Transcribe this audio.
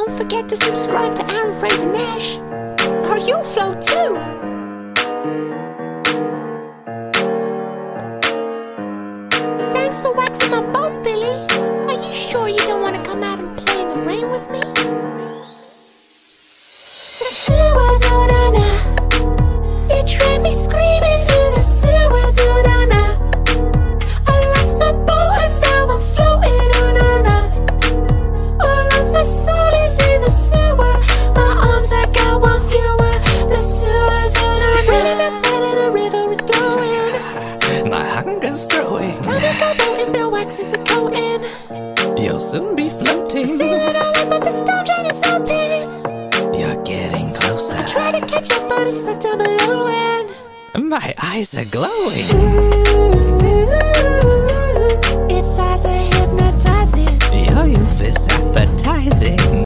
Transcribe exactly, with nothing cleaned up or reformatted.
don't forget to subscribe to Aaron Fraser Nash, or you'll float too. Thanks for waxing my boat, Billy. Are you sure you don't want to come out and play in the rain with me? The sewers, oh na na, it drove me screaming through the sewers, oh na na. I lost my boat and now I'm floating, oh na na. All of my soul is in the sewer. My arms, I got one fewer. The sewers, oh na na. Raining outside and the river is flowing. My hunger's growing. It's time to go boating, Bill waxes a coating. You'll soon be floating. Sailing away, but the storm drain is open. You're getting closer. I try to catch up, but it's stuck down below and my eyes are glowing. ooh, its eyes are hypnotizing. Your youth is appetizing.